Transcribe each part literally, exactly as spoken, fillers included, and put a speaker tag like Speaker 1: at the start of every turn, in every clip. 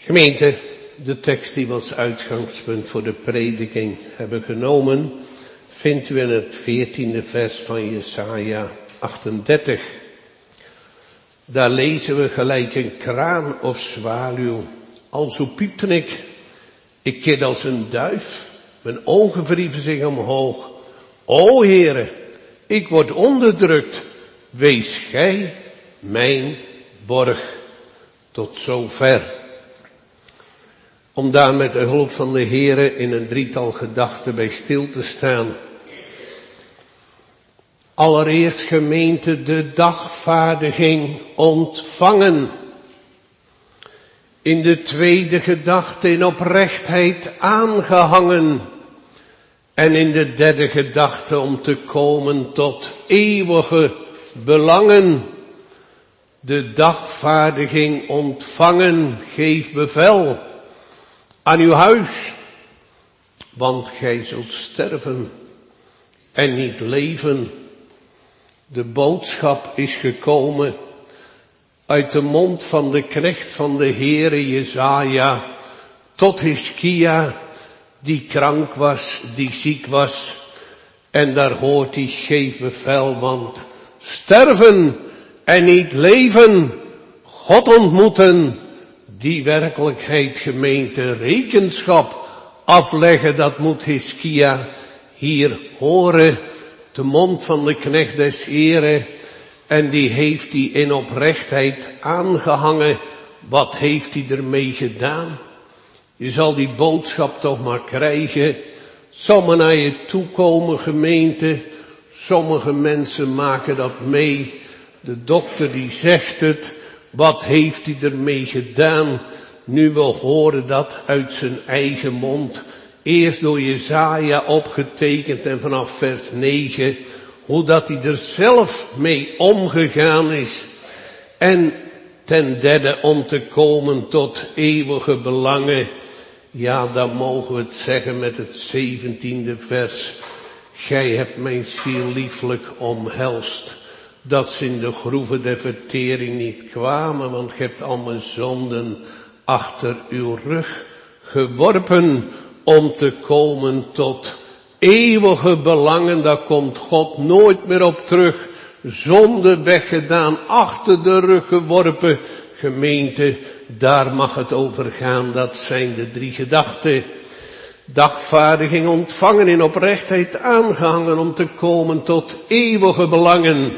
Speaker 1: Gemeente, de tekst die we als uitgangspunt voor de prediking hebben genomen, vindt u in het veertiende vers van Jesaja achtendertig. Daar lezen we gelijk een kraan of zwaluw. Alzo piepte ik, ik keerde als een duif, mijn ogen verhieven zich omhoog. O Heere, ik word onderdrukt, wees gij mijn borg. Tot zover. Om daar met de hulp van de Heere in een drietal gedachten bij stil te staan. Allereerst gemeente de dagvaardiging ontvangen. In de tweede gedachte in oprechtheid aangehangen. En in de derde gedachte om te komen tot eeuwige belangen. De dagvaardiging ontvangen, geef bevel aan uw huis, want gij zult sterven en niet leven. De boodschap is gekomen uit de mond van de knecht van de Heere Jesaja tot Hiskia, die krank was, die ziek was. En daar hoort hij, geef bevel, want sterven en niet leven, God ontmoeten, die werkelijkheid, gemeente, rekenschap afleggen, dat moet Hiskia hier horen, de mond van de knecht des Heere, en die heeft hij in oprechtheid aangehangen. Wat heeft hij ermee gedaan? Je zal die boodschap toch maar krijgen. Sommigen naar je toe komen, gemeente. Sommige mensen maken dat mee. De dokter die zegt het. Wat heeft hij ermee gedaan? Nu we horen dat uit zijn eigen mond. Eerst door Jesaja opgetekend en vanaf vers negen. Hoe dat hij er zelf mee omgegaan is. En ten derde om te komen tot eeuwige belangen. Ja, dan mogen we het zeggen met het zeventiende vers. Gij hebt mijn ziel lieflijk omhelst. Dat ze in de groeven der vertering niet kwamen, want gij hebt al mijn zonden achter uw rug geworpen om te komen tot eeuwige belangen. Daar komt God nooit meer op terug. Zonde weggedaan, achter de rug geworpen. Gemeente, daar mag het over gaan. Dat zijn de drie gedachten. Dagvaardiging ontvangen, in oprechtheid aangehangen om te komen tot eeuwige belangen.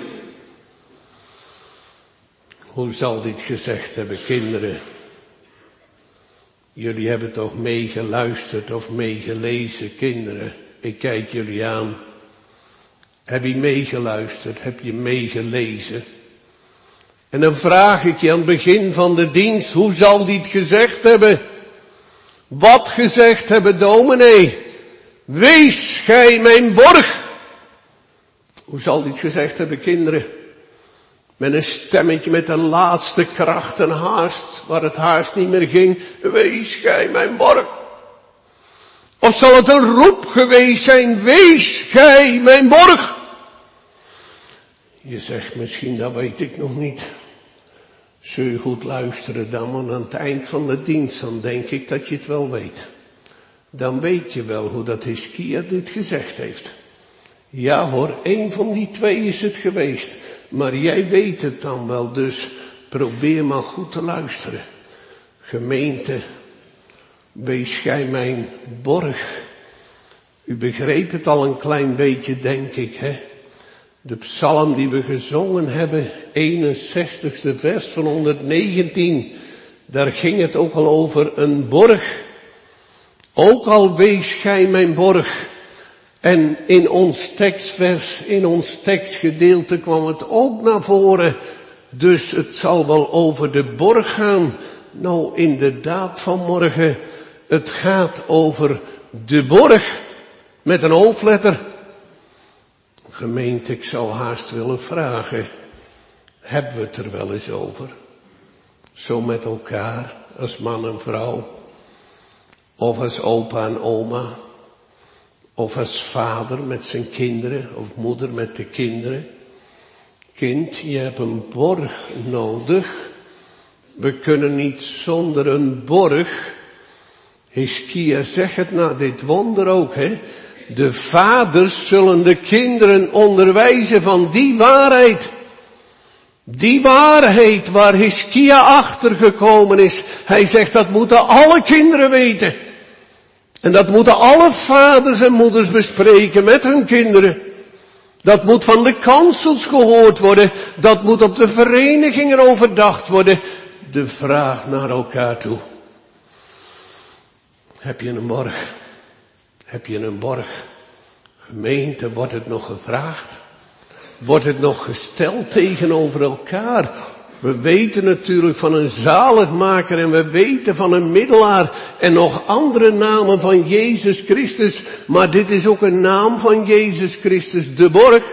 Speaker 1: Hoe zal dit gezegd hebben, kinderen? Jullie hebben toch meegeluisterd of meegelezen, kinderen? Ik kijk jullie aan. Heb je meegeluisterd? Heb je meegelezen? En dan vraag ik je aan het begin van de dienst, hoe zal die het gezegd hebben? Wat gezegd hebben, dominee? Wees gij mijn borg. Hoe zal die het gezegd hebben, kinderen? Met een stemmetje met de laatste kracht en haast, waar het haast niet meer ging. Wees gij mijn borg. Of zal het een roep geweest zijn, wees gij mijn borg? Je zegt misschien, dat weet ik nog niet. Zul je goed luisteren dan, want aan het eind van de dienst, dan denk ik dat je het wel weet. Dan weet je wel hoe dat Hiskia dit gezegd heeft. Ja hoor, één van die twee is het geweest. Maar jij weet het dan wel, dus probeer maar goed te luisteren. Gemeente, wees gij mijn borg. U begreep het al een klein beetje, denk ik, hè? De psalm die we gezongen hebben, eenenzestigste vers van honderdnegentien. Daar ging het ook al over een borg. Ook al wees gij mijn borg. En in ons tekstvers, in ons tekstgedeelte kwam het ook naar voren. Dus het zal wel over de borg gaan. Nou, inderdaad vanmorgen. Het gaat over de borg. Met een hoofdletter. Gemeente, ik zou haast willen vragen. Hebben we het er wel eens over? Zo met elkaar, als man en vrouw. Of als opa en oma. Of als vader met zijn kinderen, of moeder met de kinderen. Kind, je hebt een borg nodig. We kunnen niet zonder een borg. Hiskia zegt het na dit wonder ook, hè. De vaders zullen de kinderen onderwijzen van die waarheid. Die waarheid waar Hiskia achter gekomen is. Hij zegt dat moeten alle kinderen weten. En dat moeten alle vaders en moeders bespreken met hun kinderen. Dat moet van de kansels gehoord worden. Dat moet op de verenigingen overdacht worden. De vraag naar elkaar toe. Heb je een borg? Heb je een borg? Gemeente, wordt het nog gevraagd? Wordt het nog gesteld tegenover elkaar? We weten natuurlijk van een zaligmaker en we weten van een middelaar en nog andere namen van Jezus Christus. Maar dit is ook een naam van Jezus Christus, de borg.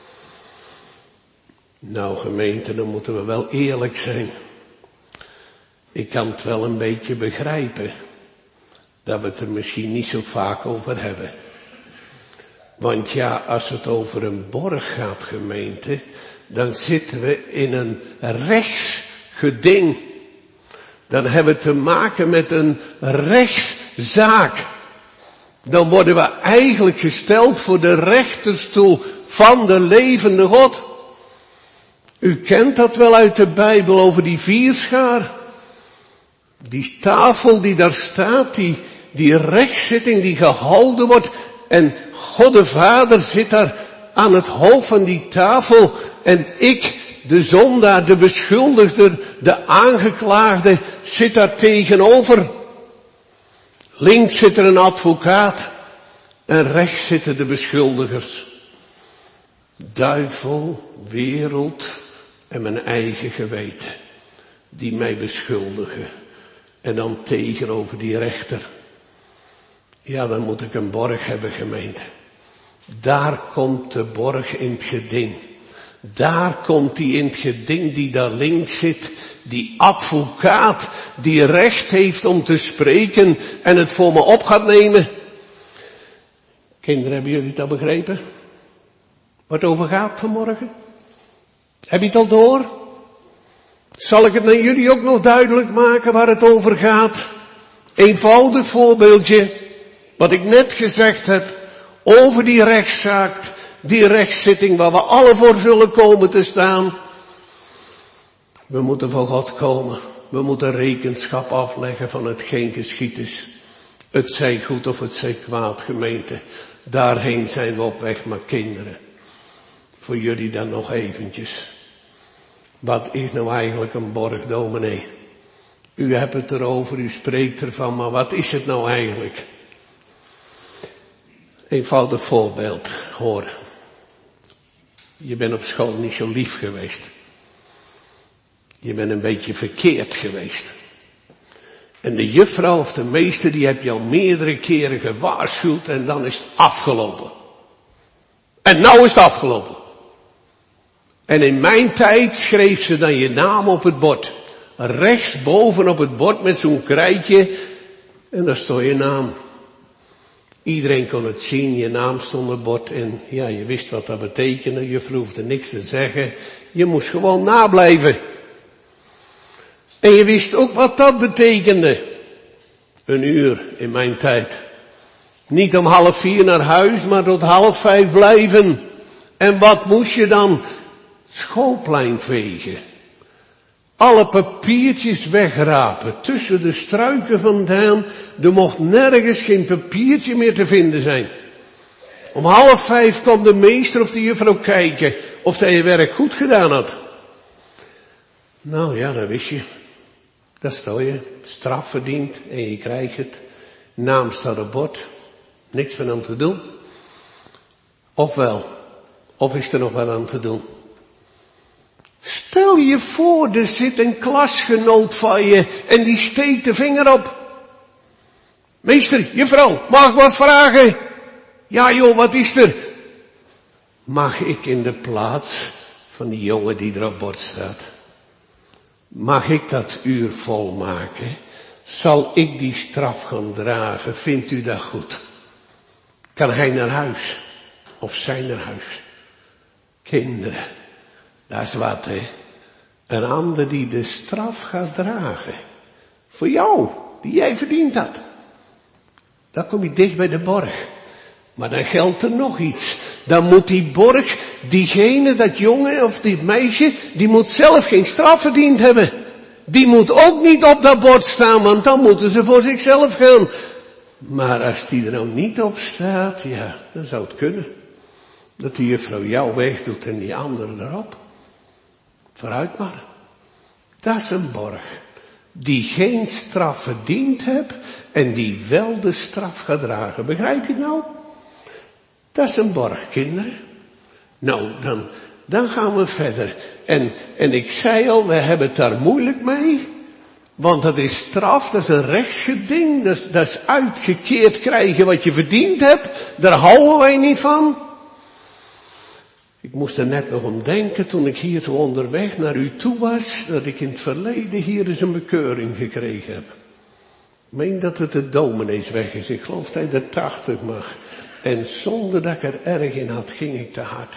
Speaker 1: Nou gemeente, dan moeten we wel eerlijk zijn. Ik kan het wel een beetje begrijpen dat we het er misschien niet zo vaak over hebben. Want ja, als het over een borg gaat, gemeente, dan zitten we in een rechtsgeding. Dan hebben we te maken met een rechtszaak. Dan worden we eigenlijk gesteld voor de rechterstoel van de levende God. U kent dat wel uit de Bijbel over die vierschaar. Die tafel die daar staat, die, die rechtszitting die gehouden wordt. En God de Vader zit daar aan het hoofd van die tafel. En ik, de zondaar, de beschuldigde, de aangeklaagde, zit daar tegenover. Links zit er een advocaat. En rechts zitten de beschuldigers. Duivel, wereld en mijn eigen geweten. Die mij beschuldigen. En dan tegenover die rechter. Ja, dan moet ik een borg hebben, gemeente. Daar komt de borg in het geding. Daar komt die in het geding die daar links zit. Die advocaat die recht heeft om te spreken en het voor me op gaat nemen. Kinderen, hebben jullie het al begrepen? Wat het over gaat vanmorgen? Heb je het al door? Zal ik het naar jullie ook nog duidelijk maken waar het over gaat? Eenvoudig voorbeeldje. Wat ik net gezegd heb. Over die rechtszaak. Die rechtszitting waar we alle voor zullen komen te staan. We moeten voor God komen. We moeten rekenschap afleggen van hetgeen geschied is. Het zij goed of het zij kwaad, gemeente. Daarheen zijn we op weg, maar kinderen. Voor jullie dan nog eventjes. Wat is nou eigenlijk een borg, dominee? U hebt het erover, u spreekt ervan, maar wat is het nou eigenlijk? Eenvoudig voorbeeld, hoor. Je bent op school niet zo lief geweest. Je bent een beetje verkeerd geweest. En de juffrouw of de meester die heb je al meerdere keren gewaarschuwd en dan is het afgelopen. En nou is het afgelopen. En in mijn tijd schreef ze dan je naam op het bord. Rechtsboven op het bord met zo'n krijtje. En daar stond je naam. Iedereen kon het zien, je naam stond op het bord. En ja, je wist wat dat betekende. Je hoefde niks te zeggen. Je moest gewoon nablijven. En je wist ook wat dat betekende. Een uur in mijn tijd. Niet om half vier naar huis, maar tot half vijf blijven. En wat moest je dan? Schoolplein vegen. Alle papiertjes wegrapen. Tussen de struiken vandaan. Er mocht nergens geen papiertje meer te vinden zijn. Om half vijf kwam de meester of de juffrouw kijken. Of hij je werk goed gedaan had. Nou ja, dat wist je. Dat stel je. Straf verdiend en je krijgt het. Naam staat op bord. Niks van aan te doen. Of wel. Of is er nog wel aan te doen. Stel je voor, er zit een klasgenoot van je en die steekt de vinger op. Meester, juffrouw, mag ik wat vragen? Ja joh, wat is er? Mag ik in de plaats van die jongen die er op bord staat? Mag ik dat uur volmaken? Zal ik die straf gaan dragen? Vindt u dat goed? Kan hij naar huis? Of zij naar huis? Kinderen. Dat is wat, hè. Een ander die de straf gaat dragen. Voor jou, die jij verdiend had. Dan kom je dicht bij de borg. Maar dan geldt er nog iets. Dan moet die borg, diegene, dat jongen of dit meisje, die moet zelf geen straf verdiend hebben. Die moet ook niet op dat bord staan, want dan moeten ze voor zichzelf gaan. Maar als die er nou niet op staat, ja, dan zou het kunnen. Dat die juffrouw jou wegdoet en die andere erop. Vooruit maar. Dat is een borg. Die geen straf verdiend hebt en die wel de straf gaat dragen. Begrijp je het nou? Dat is een borg, kinderen. Nou, dan, dan gaan we verder. En, en ik zei al, we hebben het daar moeilijk mee. Want dat is straf, dat is een rechtsgeding. Dat is, dat is uitgekeerd krijgen wat je verdiend hebt. Daar houden wij niet van. Ik moest er net nog om denken toen ik hier zo onderweg naar u toe was. Dat ik in het verleden hier eens een bekeuring gekregen heb. Ik meen dat het de domineesweg is. Ik geloof dat hij de tachtig mag. En zonder dat ik er erg in had, ging ik te hard.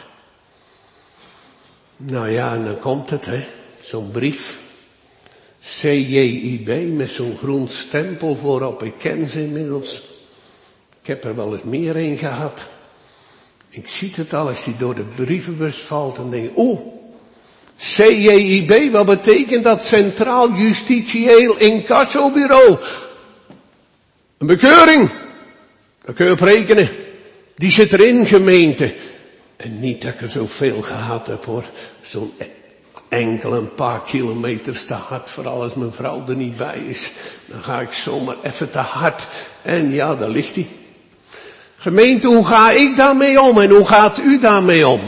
Speaker 1: Nou ja, en dan komt het, hè. Zo'n brief. C J I B met zo'n groen stempel voorop. Ik ken ze inmiddels. Ik heb er wel eens meer een gehad. Ik zie het al als die door de brievenbus valt en denk, oeh, C J I B, wat betekent dat? Centraal Justitieel Incassobureau. Een bekeuring. Daar kun je op rekenen. Die zit erin, gemeente. En niet dat ik er zoveel gehad heb, hoor. Zo'n enkel een paar kilometers te hard, vooral als mijn vrouw er niet bij is. Dan ga ik zomaar even te hard. En ja, daar ligt hij. Gemeente, hoe ga ik daarmee om en hoe gaat u daarmee om?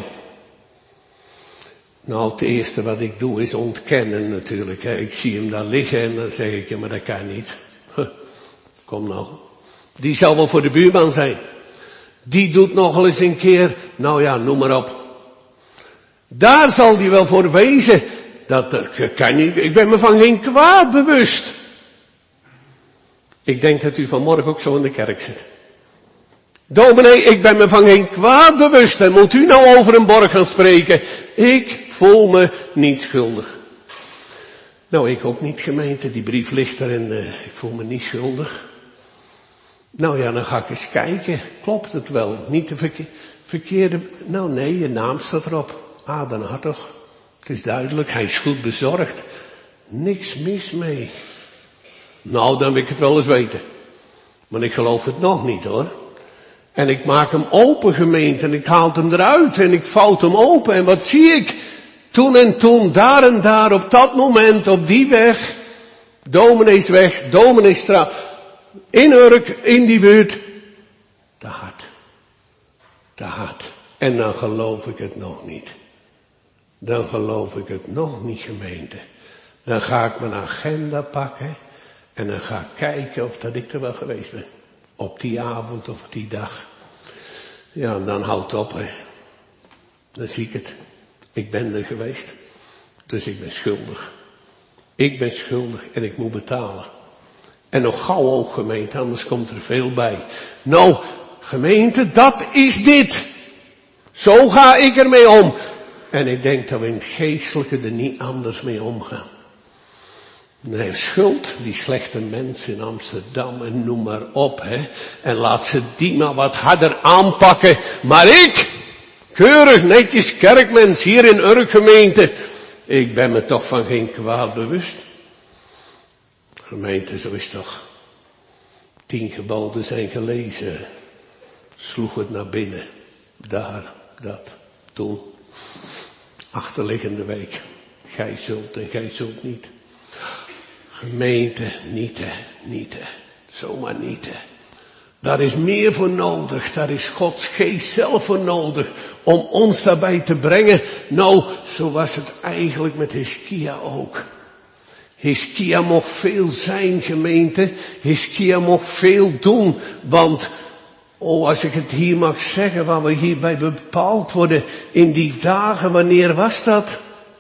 Speaker 1: Nou, het eerste wat ik doe is ontkennen natuurlijk. Hè. Ik zie hem daar liggen en dan zeg ik, ja, maar dat kan niet. Huh. Kom nou. Die zal wel voor de buurman zijn. Die doet nog eens een keer, nou ja, noem maar op. Daar zal die wel voor wezen. Dat, dat kan niet. Ik ben me van geen kwaad bewust. Ik denk dat u vanmorgen ook zo in de kerk zit. Dominee, ik ben me van geen kwaad bewust. En moet u nou over een borg gaan spreken? Ik voel me niet schuldig. Nou, ik ook niet, gemeente. Die brief ligt er en uh, ik voel me niet schuldig. Nou ja, dan ga ik eens kijken. Klopt het wel? Niet de verke- verkeerde... Nou nee, je naam staat erop. Aden Hartog. Het is duidelijk, hij is goed bezorgd. Niks mis mee. Nou, dan wil ik het wel eens weten. Maar ik geloof het nog niet, hoor. En ik maak hem open, gemeente, en ik haal hem eruit en ik vouw hem open. En wat zie ik? Toen en toen, daar en daar, op dat moment, op die weg, Domineesweg, Domineesstraat, in Urk, in die buurt, te hard. Te hard. En dan geloof ik het nog niet. Dan geloof ik het nog niet, gemeente. Dan ga ik mijn agenda pakken en dan ga ik kijken of dat ik er wel geweest ben. Op die avond of die dag. Ja, en dan houdt het op, hè. Dan zie ik het. Ik ben er geweest. Dus ik ben schuldig. Ik ben schuldig en ik moet betalen. En nog gauw ook, gemeente, anders komt er veel bij. Nou, gemeente, dat is dit. Zo ga ik ermee om. En ik denk dat we in het geestelijke er niet anders mee omgaan. Nee, schuld, die slechte mensen in Amsterdam en noem maar op, hè. En laat ze die maar wat harder aanpakken. Maar ik, keurig netjes kerkmens hier in Urk gemeente, ik ben me toch van geen kwaad bewust. Gemeente, zo is toch. Tien geboden zijn gelezen. Sloeg het naar binnen. Daar, dat, toen. Achterliggende week. Gij zult en gij zult niet. Gemeente, niet hè, niet hè. Zomaar niet hè. Daar is meer voor nodig. Daar is Gods geest zelf voor nodig. Om ons daarbij te brengen. Nou, zo was het eigenlijk met Hiskia ook. Hiskia mocht veel zijn, gemeente. Hiskia mocht veel doen. Want, oh, als ik het hier mag zeggen, waar we hierbij bepaald worden. In die dagen, wanneer was dat?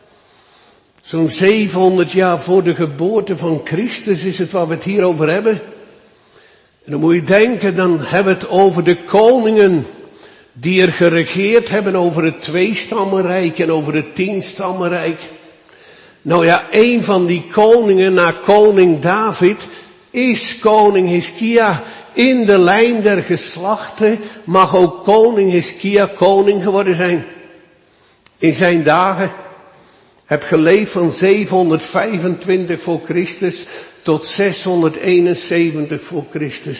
Speaker 1: Zo'n zevenhonderd jaar voor de geboorte van Christus is het waar we het hier over hebben. En dan moet je denken, dan hebben we het over de koningen die er geregeerd hebben over het tweestammenrijk en over het tienstammenrijk. Nou ja, een van die koningen na koning David is koning Hiskia. In de lijn der geslachten mag ook koning Hiskia koning geworden zijn. In zijn dagen heb geleefd van zevenhonderdvijfentwintig voor Christus tot zeshonderdeenenzeventig voor Christus.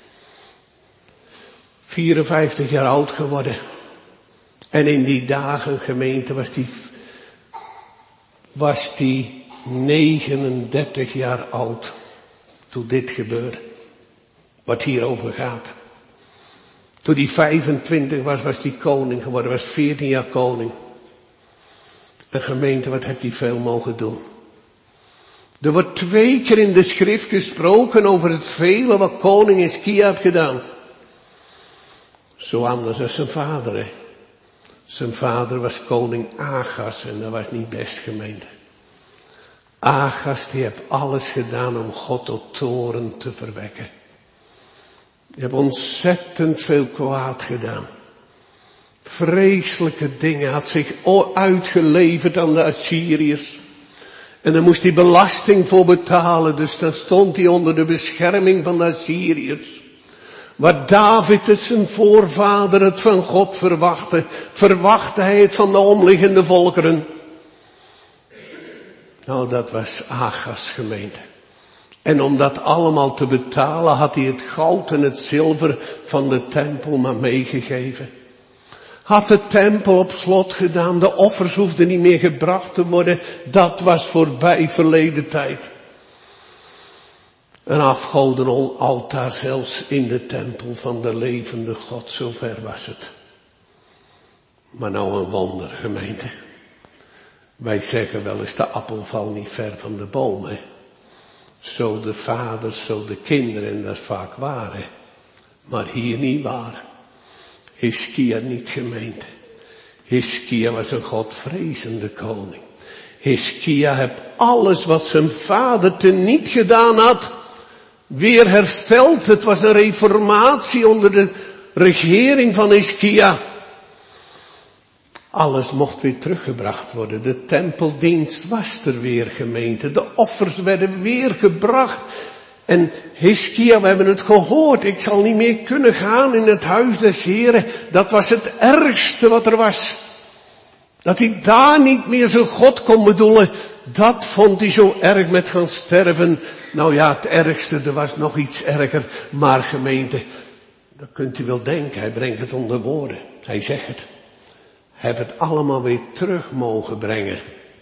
Speaker 1: vierenvijftig jaar oud geworden. En in die dagen, gemeente, was die, was die negenendertig jaar oud. Toen dit gebeurde. Wat hierover gaat. Toen hij vijfentwintig was, was hij koning geworden. Was veertien jaar koning. En gemeente, wat heeft hij veel mogen doen. Er wordt twee keer in de schrift gesproken over het vele wat koning Hiskia heeft gedaan. Zo anders als zijn vader, hè. Zijn vader was koning Achas en dat was niet best, gemeente. Achas, die heeft alles gedaan om God tot toorn te verwekken. Die heeft ontzettend veel kwaad gedaan. Vreselijke dingen, had zich uitgeleverd aan de Assyriërs. En daar moest hij belasting voor betalen, dus dan stond hij onder de bescherming van de Assyriërs. Waar David het zijn voorvader het van God verwachtte, verwachtte hij het van de omliggende volkeren. Nou, dat was Achas, gemeente. En om dat allemaal te betalen had hij het goud en het zilver van de tempel maar meegegeven. Had de tempel op slot gedaan, de offers hoefden niet meer gebracht te worden, dat was voorbij verleden tijd. Een afgodenaltaar zelfs in de tempel van de levende God, zover was het. Maar nou een wonder, gemeente. Wij zeggen wel eens, de appel valt niet ver van de boom, hè. Zo de vaders, zo de kinderen, en dat is vaak waar, hè. Maar hier niet waar. Hiskia niet, gemeente. Hiskia was een godvrezende koning. Hiskia heeft alles wat zijn vader teniet gedaan had, weer hersteld. Het was een reformatie onder de regering van Hiskia. Alles mocht weer teruggebracht worden. De tempeldienst was er weer, gemeente. De offers werden weer gebracht. En Hiskia, we hebben het gehoord, ik zal niet meer kunnen gaan in het huis des Heren. Dat was het ergste wat er was. Dat hij daar niet meer zijn God kon bedoelen, dat vond hij zo erg met gaan sterven. Nou ja, het ergste, er was nog iets erger. Maar gemeente, dat kunt u wel denken, hij brengt het onder woorden. Hij zegt het. Hij heeft het allemaal weer terug mogen brengen.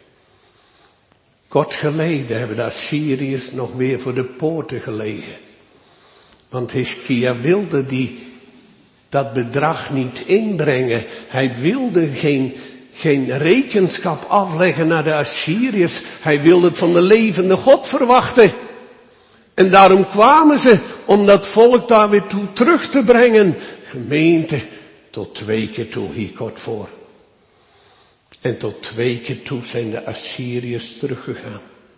Speaker 1: Kort geleden hebben de Assyriërs nog weer voor de poorten gelegen. Want Hiskia wilde die, dat bedrag niet inbrengen. Hij wilde geen, geen rekenschap afleggen naar de Assyriërs. Hij wilde het van de levende God verwachten. En daarom kwamen ze om dat volk daar weer toe terug te brengen. Gemeente, tot twee keer toe, hier kort voor. En tot twee keer toe zijn de Assyriërs teruggegaan.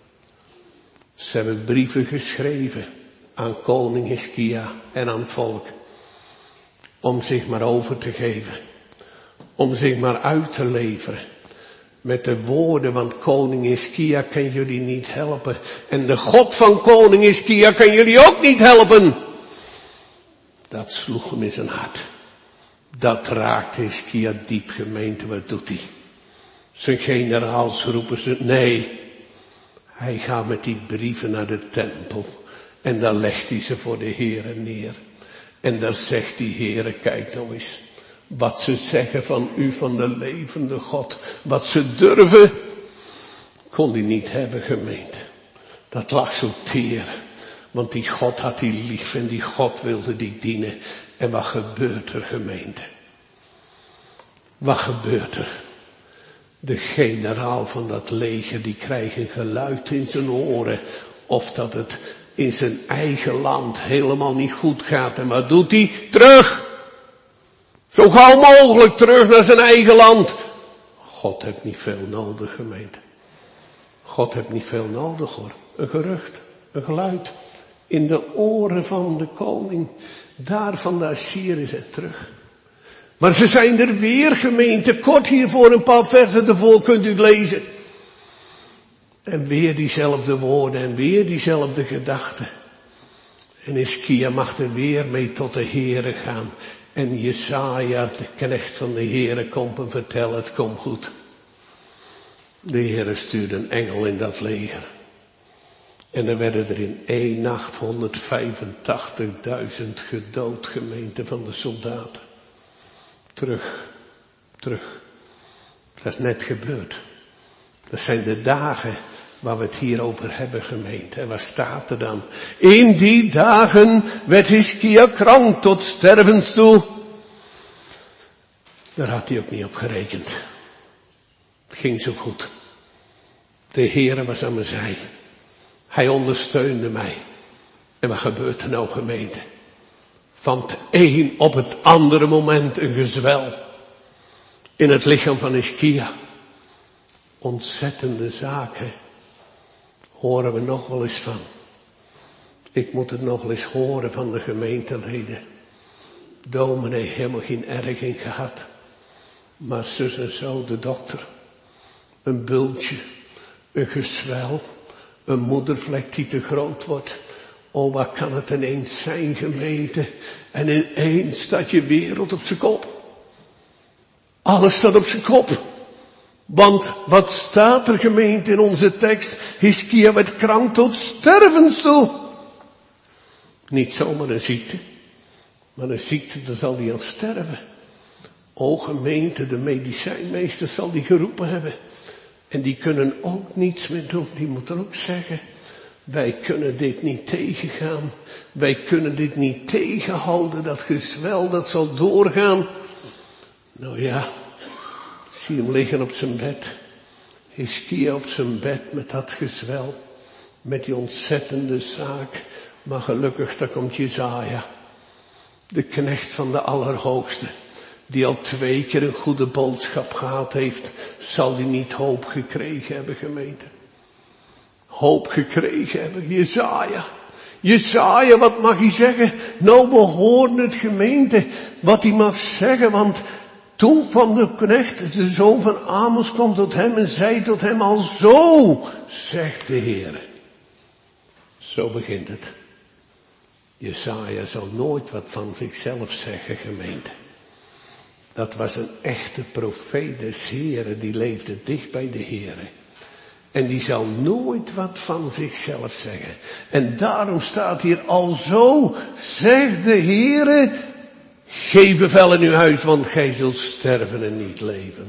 Speaker 1: Ze hebben brieven geschreven aan koning Hiskia en aan het volk. Om zich maar over te geven. Om zich maar uit te leveren. Met de woorden, want koning Hiskia kan jullie niet helpen. En de God van koning Hiskia kan jullie ook niet helpen. Dat sloeg hem in zijn hart. Dat raakte Hiskia diep, gemeente, wat doet hij? Zijn generaals roepen ze, nee, hij gaat met die brieven naar de tempel. En dan legt hij ze voor de Heere neer. En dan zegt die Heere, kijk nou eens, wat ze zeggen van u, van de levende God. Wat ze durven, kon hij niet hebben, gemeente. Dat lag zo teer. Want die God had hij lief en die God wilde die dienen. En wat gebeurt er, gemeente? Wat gebeurt er? De generaal van dat leger, die krijgt een geluid in zijn oren. Of dat het in zijn eigen land helemaal niet goed gaat. En wat doet hij? Terug! Zo gauw mogelijk terug naar zijn eigen land. God heeft niet veel nodig, gemeente. God heeft niet veel nodig, hoor. Een gerucht, een geluid. In de oren van de koning. Daar van de Assyriërs en terug. Maar ze zijn er weer, gemeente. Kort hiervoor een paar versen ervoor kunt u lezen. En weer diezelfde woorden en weer diezelfde gedachten. En Hiskia mag er weer mee tot de Heere gaan. En Jesaja, de knecht van de Heere, komt en vertelt, het komt goed. De Heere stuurde een engel in dat leger. En er werden er in één nacht honderdvijfentachtigduizend gedood, gemeente van de soldaten. Terug, terug. Dat is net gebeurd. Dat zijn de dagen waar we het hier over hebben, gemeente. En waar staat er dan? In die dagen werd Hiskia krank tot stervens toe. Daar had hij ook niet op gerekend. Het ging zo goed. De Heere was aan mijn zij. Hij ondersteunde mij. En wat gebeurt er nou, gemeente? Van het een op het andere moment een gezwel. In het lichaam van Hiskia. Ontzettende zaken. Horen we nog wel eens van. Ik moet het nog wel eens horen van de gemeenteleden. Dominee helemaal geen erging gehad. Maar zus en zo, de dokter. Een bultje. Een gezwel. Een moedervlek die te groot wordt. Oh, wat kan het ineens zijn, gemeente. En ineens staat je wereld op zijn kop. Alles staat op zijn kop. Want wat staat er, gemeente, in onze tekst? Hiskia werd krank tot stervens toe. Niet zomaar een ziekte. Maar een ziekte, daar zal hij aan sterven. O gemeente, de medicijnmeester zal die geroepen hebben. En die kunnen ook niets meer doen. Die moeten ook zeggen, wij kunnen dit niet tegengaan. Wij kunnen dit niet tegenhouden. Dat gezwel, dat zal doorgaan. Nou ja, zie hem liggen op zijn bed. Hiskia op zijn bed met dat gezwel. Met die ontzettende zaak. Maar gelukkig, daar komt Jesaja. De knecht van de Allerhoogste. Die al twee keer een goede boodschap gehad heeft. Zal die niet hoop gekregen hebben, gemeente? Hoop gekregen hebben. Jesaja. Jesaja, wat mag hij zeggen? Nou, we horen het, gemeente. Wat hij mag zeggen, want toen kwam de knecht, de zoon van Amos, kwam tot hem en zei tot hem al zo, zegt de Heer. Zo begint het. Jesaja zal nooit wat van zichzelf zeggen, gemeente. Dat was een echte profeet des Heeren, die leefde dicht bij de Heere. En die zal nooit wat van zichzelf zeggen. En daarom staat hier al zo, zegt de Heere, geef bevel in uw huis, want gij zult sterven en niet leven.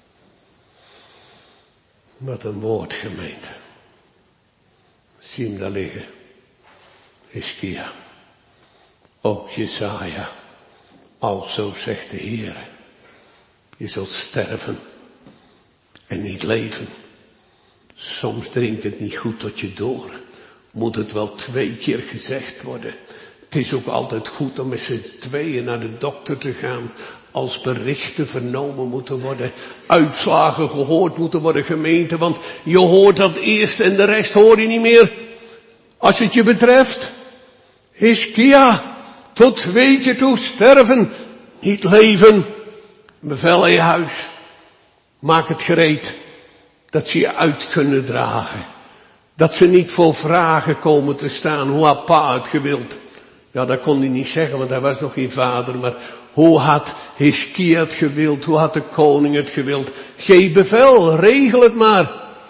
Speaker 1: Wat een woord, gemeente. Zie hem daar liggen. Hiskia. Ook Jesaja. Alzo zegt de Heer. Je zult sterven en niet leven. Soms dringt het niet goed tot je door. Moet het wel twee keer gezegd worden. Het is ook altijd goed om met z'n tweeën naar de dokter te gaan. Als berichten vernomen moeten worden. Uitslagen gehoord moeten worden, gemeente. Want je hoort dat eerst en de rest hoor je niet meer. Als het je betreft. Hiskia, tot twee keer toe sterven, niet leven. Bevel in je huis. Maak het gereed. Dat ze je uit kunnen dragen. Dat ze niet voor vragen komen te staan. Hoe had pa het gewild? Ja, dat kon hij niet zeggen, want hij was nog geen vader. Maar hoe had Hiskia het gewild? Hoe had de koning het gewild? Geef bevel, regel het maar.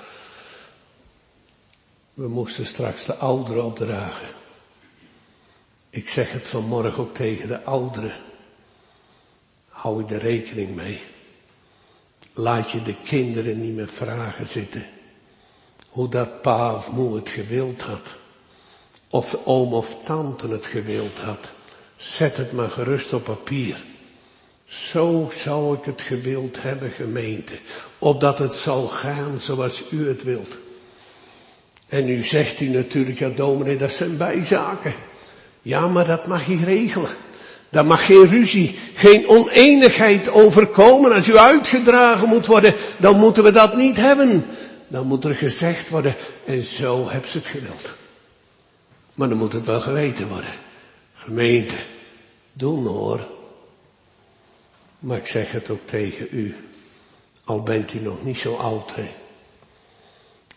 Speaker 1: We moesten straks de ouderen opdragen. Ik zeg het vanmorgen ook tegen de ouderen. Hou je er rekening mee. Laat je de kinderen niet meer vragen zitten. Hoe dat pa of moe het gewild had. Of de oom of tante het gewild had. Zet het maar gerust op papier. Zo zou ik het gewild hebben, gemeente. Opdat het zal gaan zoals u het wilt. En nu zegt u natuurlijk, ja dominee, dat zijn bijzaken. Ja, maar dat mag je regelen. Daar mag geen ruzie, geen oneenigheid overkomen. Als u uitgedragen moet worden, dan moeten we dat niet hebben. Dan moet er gezegd worden, en zo heb ze het gewild. Maar dan moet het wel geweten worden. Gemeente, doen hoor. Maar ik zeg het ook tegen u. Al bent u nog niet zo oud, hè.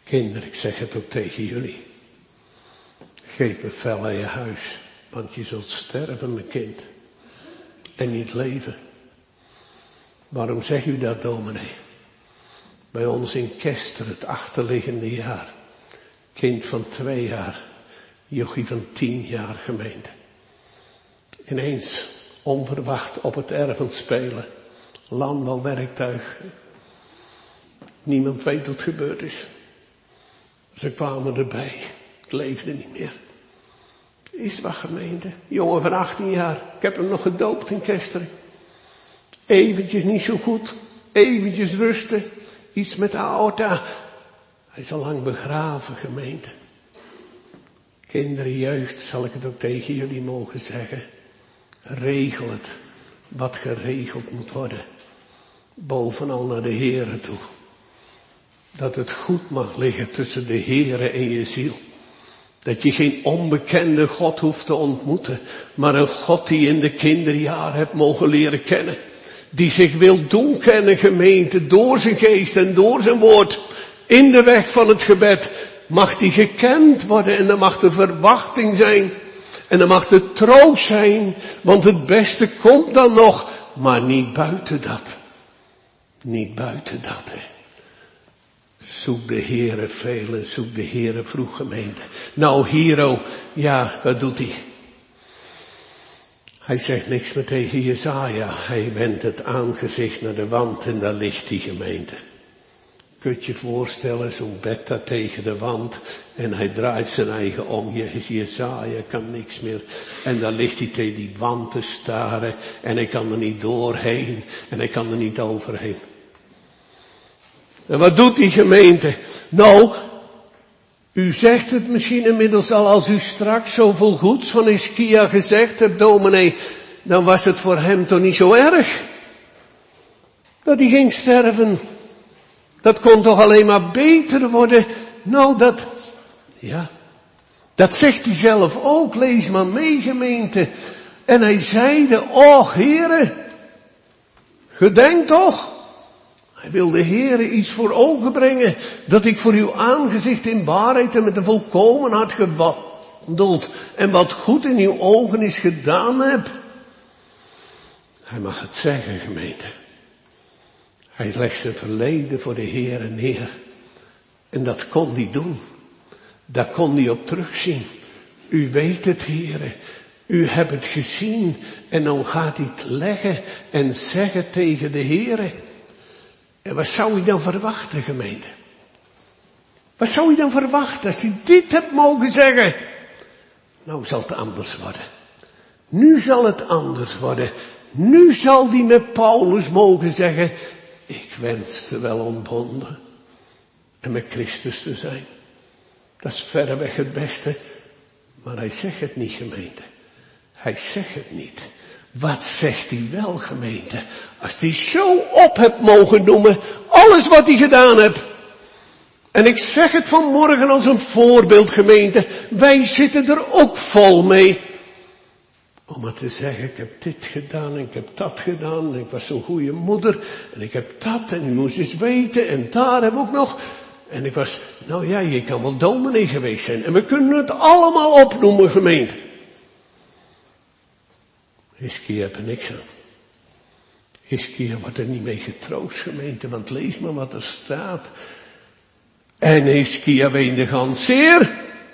Speaker 1: Kinderen, ik zeg het ook tegen jullie. Geef bevel aan je huis, want je zult sterven, mijn kind. En niet leven. Waarom zeg u dat, dominee? Bij ons in Kester, het achterliggende jaar. Kind van twee jaar. Jochie van tien jaar, gemeente. Ineens, onverwacht op het erven spelen. Landbouwwerktuig. Niemand weet wat gebeurd is. Ze kwamen erbij. Het leefde niet meer. Is wat, gemeente. Jongen van achttien jaar. Ik heb hem nog gedoopt in Kester. Eventjes niet zo goed. Eventjes rusten. Iets met de aorta. Hij is al lang begraven, gemeente. Kinderen, jeugd, zal ik het ook tegen jullie mogen zeggen. Regel het. Wat geregeld moet worden. Bovenal naar de Heere toe. Dat het goed mag liggen tussen de Heere en je ziel. Dat je geen onbekende God hoeft te ontmoeten. Maar een God die je in de kinderjaren hebt mogen leren kennen. Die zich wil doen kennen, gemeente, door zijn geest en door zijn woord. In de weg van het gebed mag die gekend worden en er mag de verwachting zijn. En er mag de troost zijn, want het beste komt dan nog, maar niet buiten dat. Niet buiten dat, hè. Zoek de Heere veel en zoek de Heere vroeg, gemeente. Nou, Hero, ja, wat doet hij? Hij zegt niks meer tegen Jesaja. Hij wendt het aangezicht naar de wand en daar ligt die, gemeente. Kunt je voorstellen, zo'n bed daar tegen de wand. En hij draait zijn eigen om. Jesaja kan niks meer. En daar ligt hij tegen die wand te staren. En hij kan er niet doorheen. En hij kan er niet overheen. En wat doet die, gemeente? Nou, u zegt het misschien inmiddels al, als u straks zoveel goeds van Hiskia gezegd hebt, dominee, dan was het voor hem toch niet zo erg. Dat hij ging sterven. Dat kon toch alleen maar beter worden. Nou, dat, ja, dat zegt hij zelf ook. Lees maar mee, gemeente. En hij zeide, och, Heere, gedenk toch. Hij wil de Heere iets voor ogen brengen, dat ik voor uw aangezicht in waarheid en met een volkomen hart gewandeld en wat goed in uw ogen is gedaan heb. Hij mag het zeggen, gemeente. Hij legt zijn verleden voor de Heere neer. En dat kon hij doen. Daar kon hij op terugzien. U weet het, Heere. U hebt het gezien. En dan gaat hij het leggen en zeggen tegen de Heere. En wat zou hij dan verwachten, gemeente? Wat zou hij dan verwachten als hij dit hebt mogen zeggen? Nou zal het anders worden. Nu zal het anders worden. Nu zal hij met Paulus mogen zeggen, ik wenste wel ontbonden en met Christus te zijn. Dat is verreweg het beste. Maar hij zegt het niet, gemeente. Hij zegt het niet. Wat zegt hij wel, gemeente? Als hij zo op hebt mogen noemen, alles wat hij gedaan hebt. En ik zeg het vanmorgen als een voorbeeld, gemeente. Wij zitten er ook vol mee. Om maar te zeggen, ik heb dit gedaan en ik heb dat gedaan. En ik was zo'n goede moeder. En ik heb dat en u moest eens weten. En daar heb ik ook nog. En ik was, nou ja, je kan wel dominee geweest zijn. En we kunnen het allemaal opnoemen, gemeente. Hiskia heeft er niks aan. Hiskia wordt er niet mee getroost, gemeente, want lees maar wat er staat. En Hiskia weende gans zeer.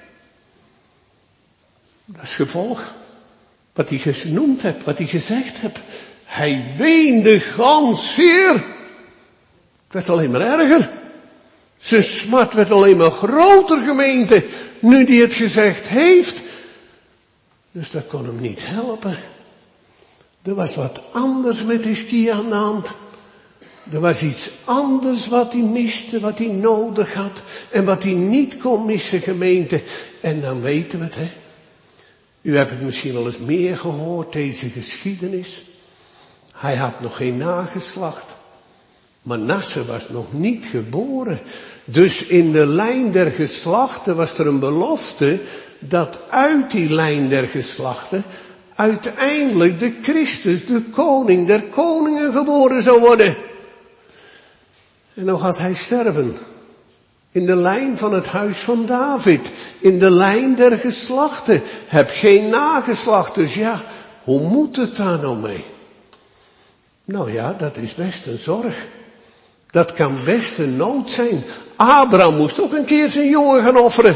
Speaker 1: Dat is gevolg. Wat hij genoemd hebt, wat hij gezegd hebt. Hij weende gans zeer. Het werd alleen maar erger. Zijn smart werd alleen maar groter, gemeente, nu hij het gezegd heeft. Dus dat kon hem niet helpen. Er was wat anders met Hiskia aan de hand. Er was iets anders wat hij miste, wat hij nodig had. En wat hij niet kon missen, gemeente. En dan weten we het, hè. U hebt het misschien wel eens meer gehoord, deze geschiedenis. Hij had nog geen nageslacht. Manasse was nog niet geboren. Dus in de lijn der geslachten was er een belofte dat uit die lijn der geslachten uiteindelijk de Christus, de koning der koningen, geboren zou worden. En dan gaat hij sterven. In de lijn van het huis van David. In de lijn der geslachten. Heb geen nageslacht. Dus ja, hoe moet het daar nou mee? Nou ja, dat is best een zorg. Dat kan best een nood zijn. Abraham moest ook een keer zijn jongen gaan offeren.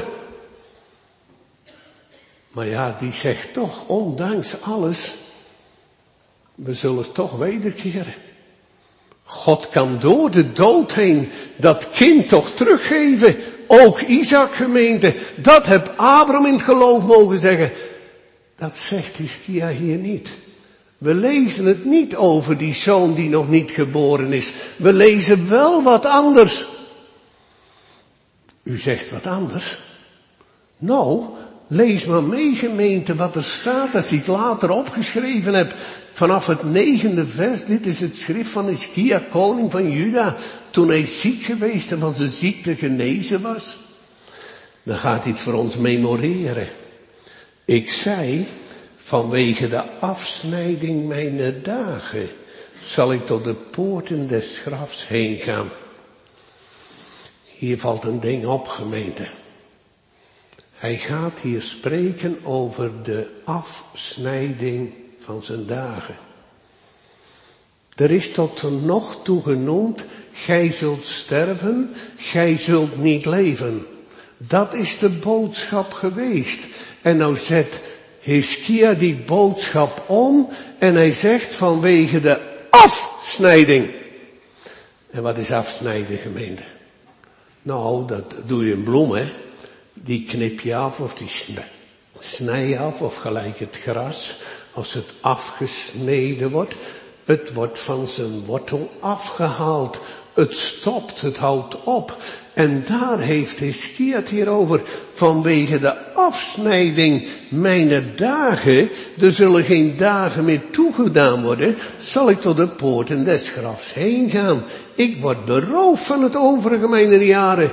Speaker 1: Maar ja, die zegt toch, ondanks alles, we zullen toch wederkeren. God kan door de dood heen dat kind toch teruggeven. Ook Isaac, gemeente. Dat heb Abraham in het geloof mogen zeggen. Dat zegt Hiskia hier niet. We lezen het niet over die zoon die nog niet geboren is. We lezen wel wat anders. U zegt wat anders? Nou, lees maar mee, gemeente, wat er staat als ik het later opgeschreven heb. Vanaf het negende vers, dit is het schrift van Hiskia, koning van Juda, toen hij ziek geweest en van zijn ziekte genezen was. Dan gaat hij het voor ons memoreren. Ik zei, vanwege de afsnijding mijner dagen, zal ik tot de poorten des grafs heen gaan. Hier valt een ding op, gemeente. Hij gaat hier spreken over de afsnijding van zijn dagen. Er is tot nog toe genoemd, gij zult sterven, gij zult niet leven. Dat is de boodschap geweest. En nou zet Hiskia die boodschap om en hij zegt vanwege de afsnijding. En wat is afsnijden, gemeente? Nou, dat doe je een bloem, hè. Die knip je af of die snij je af of gelijk het gras. Als het afgesneden wordt, het wordt van zijn wortel afgehaald. Het stopt, het houdt op. En daar heeft Hiskia het hier over. Vanwege de afsnijding mijner dagen, er zullen geen dagen meer toegedaan worden, zal ik tot de poorten des grafs heen gaan. Ik word beroofd van het overige mijner jaren.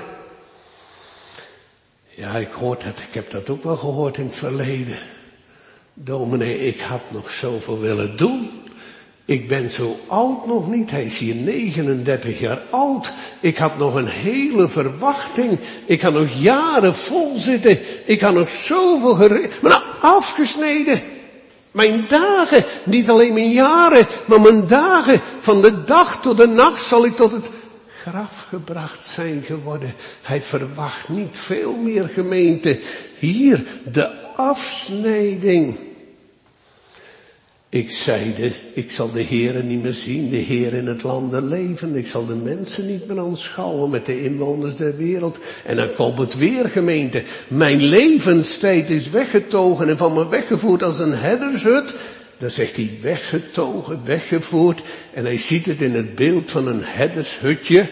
Speaker 1: Ja, ik hoor dat, ik heb dat ook wel gehoord in het verleden. Dominee, ik had nog zoveel willen doen. Ik ben zo oud nog niet. Hij is hier negenendertig jaar oud. Ik had nog een hele verwachting. Ik had nog jaren vol zitten. Ik had nog zoveel geregeld. Maar nou, afgesneden. Mijn dagen, niet alleen mijn jaren, maar mijn dagen. Van de dag tot de nacht zal ik tot het graf gebracht zijn geworden. Hij verwacht niet veel meer, gemeente. Hier, de afsnijding. Ik zeide, ik zal de Heere niet meer zien, de Heer in het land der leven. Ik zal de mensen niet meer aanschouwen met de inwoners der wereld. En dan komt het weer, gemeente. Mijn levenstijd is weggetogen en van me weggevoerd als een herdershut. Dan zegt hij weggetogen, weggevoerd. En hij ziet het in het beeld van een herdershutje.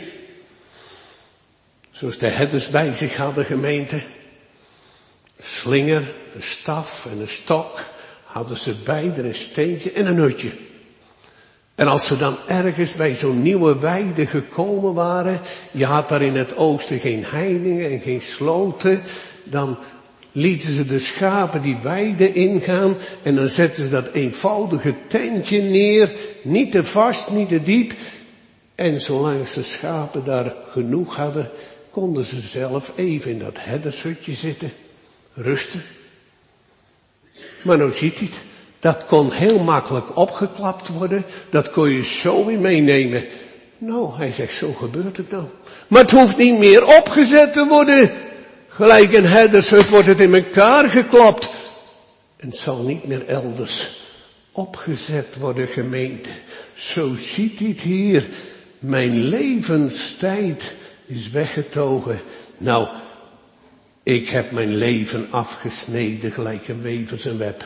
Speaker 1: Zoals de herders bij zich hadden, gemeente. Een slinger, een staf en een stok. Hadden ze beide een steentje en een hutje. En als ze dan ergens bij zo'n nieuwe weide gekomen waren, je had daar in het oosten geen heiningen en geen sloten, dan lieten ze de schapen die weide ingaan en dan zetten ze dat eenvoudige tentje neer, niet te vast, niet te diep. En zolang ze schapen daar genoeg hadden, konden ze zelf even in dat herdershutje zitten, rusten. Maar nou ziet hij het. Dat kon heel makkelijk opgeklapt worden. Dat kon je zo weer meenemen. Nou, hij zegt, zo gebeurt het nou. Maar het hoeft niet meer opgezet te worden. Gelijk een herdershut wordt het in elkaar geklapt. En het zal niet meer elders opgezet worden, gemeente. Zo ziet hij het hier. Mijn levenstijd is weggetogen. Nou, ik heb mijn leven afgesneden gelijk een wever zijn web.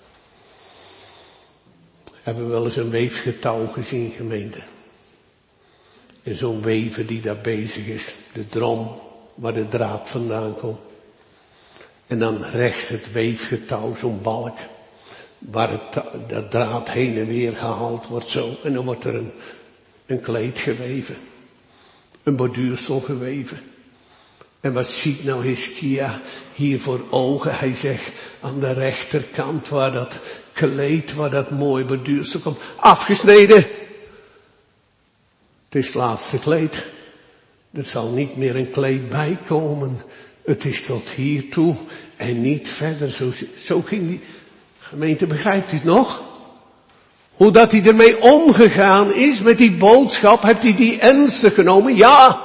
Speaker 1: Hebben we wel eens een weefgetouw gezien, gemeente? En zo'n wever die daar bezig is, de drom waar de draad vandaan komt. En dan rechts het weefgetouw, zo'n balk, waar het, de draad heen en weer gehaald wordt zo. En dan wordt er een, een kleed geweven, een borduursel geweven. En wat ziet nou Hiskia hier voor ogen? Hij zegt aan de rechterkant waar dat kleed, waar dat mooie borduursel komt, afgesneden. Het is het laatste kleed. Er zal niet meer een kleed bijkomen. Het is tot hier toe en niet verder. Zo, zo ging die gemeente, begrijpt u het nog? Hoe dat hij ermee omgegaan is met die boodschap, heeft hij die ernstig genomen? Ja.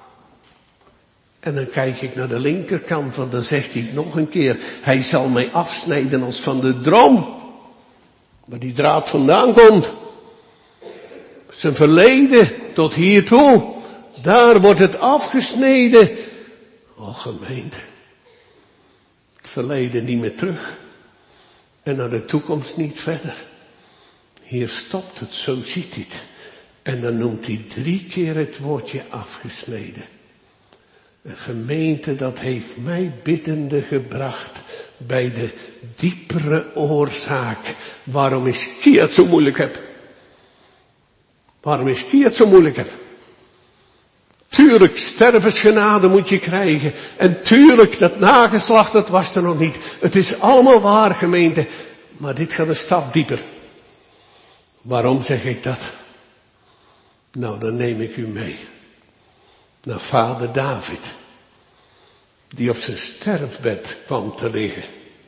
Speaker 1: En dan kijk ik naar de linkerkant, want dan zegt hij nog een keer, hij zal mij afsnijden als van de droom. Waar die draad vandaan komt. Zijn verleden tot hier toe. Daar wordt het afgesneden. Oh gemeente. Het verleden niet meer terug. En naar de toekomst niet verder. Hier stopt het, zo ziet hij het. En dan noemt hij drie keer het woordje afgesneden. Een gemeente, dat heeft mij biddende gebracht bij de diepere oorzaak. Waarom is Kia het zo moeilijk heb? Waarom is Kia het zo moeilijk heb? Tuurlijk, stervensgenade moet je krijgen. En tuurlijk, dat nageslacht, dat was er nog niet. Het is allemaal waar, gemeente. Maar dit gaat een stap dieper. Waarom zeg ik dat? Nou, dan neem ik u mee. Naar vader David. Die op zijn sterfbed kwam te liggen.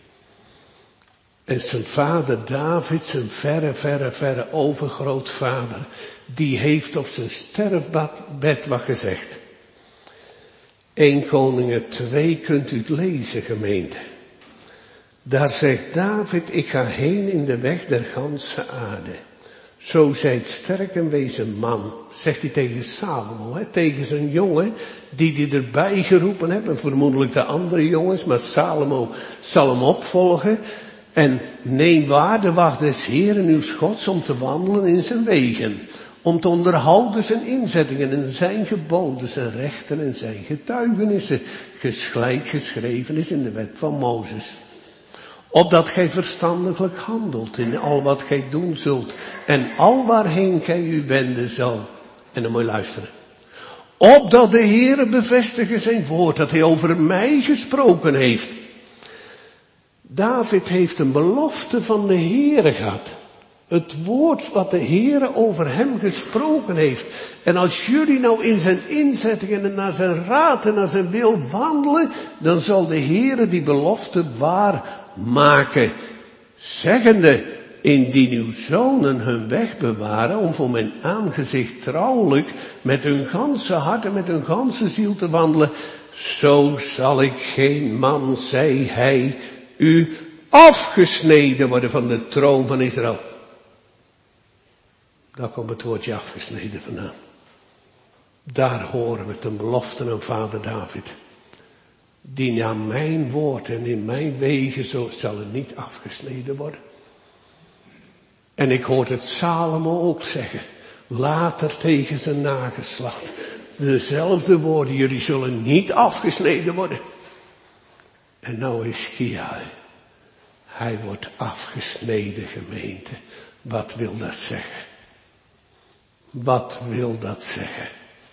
Speaker 1: En zijn vader David, zijn verre, verre, verre overgrootvader, die heeft op zijn sterfbed wat gezegd. Eerste Koningen twee kunt u het lezen, gemeente. Daar zegt David, ik ga heen in de weg der ganse aarde. Zo zijt sterk en wezen man, zegt hij tegen Salomo, hè, tegen zijn jongen, die hij erbij geroepen heeft, en vermoedelijk de andere jongens, maar Salomo zal hem opvolgen. En neem waar de wacht des Heeren uw Gods om te wandelen in zijn wegen, om te onderhouden zijn inzettingen en zijn geboden, zijn rechten en zijn getuigenissen, gelijk geschreven is in de wet van Mozes. Opdat gij verstandelijk handelt in al wat gij doen zult en al waarheen gij u wenden zal. En dan moet je luisteren. Opdat de Heere bevestigen zijn woord dat hij over mij gesproken heeft. David heeft een belofte van de Heere gehad. Het woord wat de Heere over hem gesproken heeft. En als jullie nou in zijn inzettingen en naar zijn raad en naar zijn wil wandelen, dan zal de Heere die belofte waar maken. Zeggende, indien uw zonen hun weg bewaren om voor mijn aangezicht trouwelijk met hun ganse hart en met hun ganse ziel te wandelen, zo zal ik geen man, zei hij, u afgesneden worden van de troon van Israël. Daar komt het woordje afgesneden vandaan. Daar horen we ten belofte aan vader David. Die naar mijn woord en in mijn wegen zo zal het niet afgesneden worden. En ik hoor het Salomo ook zeggen. Later tegen zijn nageslacht. Dezelfde woorden, jullie zullen niet afgesneden worden. En nou is Kia. Hij wordt afgesneden, gemeente. Wat wil dat zeggen? Wat wil dat zeggen?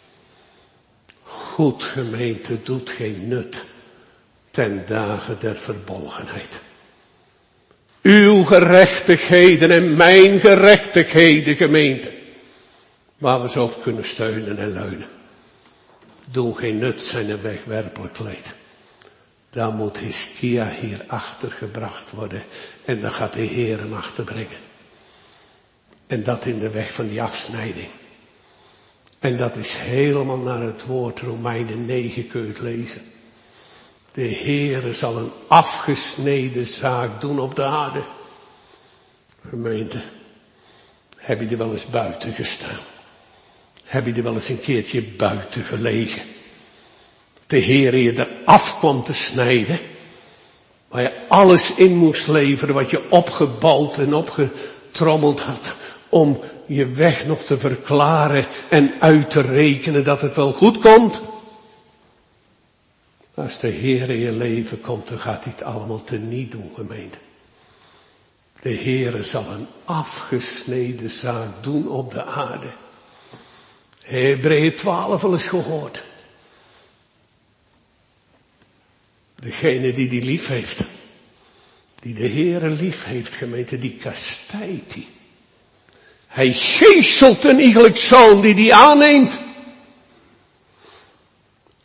Speaker 1: Goed, gemeente, doet geen nut ten dagen der verbolgenheid. Uw gerechtigheden en mijn gerechtigheden, gemeente, waar we zo op kunnen steunen en leunen, doen geen nut zijn een wegwerpelijk leed. Daar moet Hiskia hier achter gebracht worden en daar gaat de Heer hem achterbrengen. En dat in de weg van die afsnijding. En dat is helemaal naar het woord Romeinen negen kun je het lezen. De Heere zal een afgesneden zaak doen op de aarde. Gemeente, heb je er wel eens buiten gestaan? Heb je er wel eens een keertje buiten gelegen? De Heere je er af kwam te snijden. Waar je alles in moest leveren wat je opgebouwd en opgetrommeld had. Om je weg nog te verklaren en uit te rekenen dat het wel goed komt. Als de Heer in je leven komt, dan gaat hij het allemaal teniet doen, gemeente. De Heer zal een afgesneden zaak doen op de aarde. Hebreeën twaalf al eens gehoord. Degene die die lief heeft, die de Heere lief heeft, gemeente, die kastijdt die. Hij geeselt een iegelijk zoon die die aanneemt.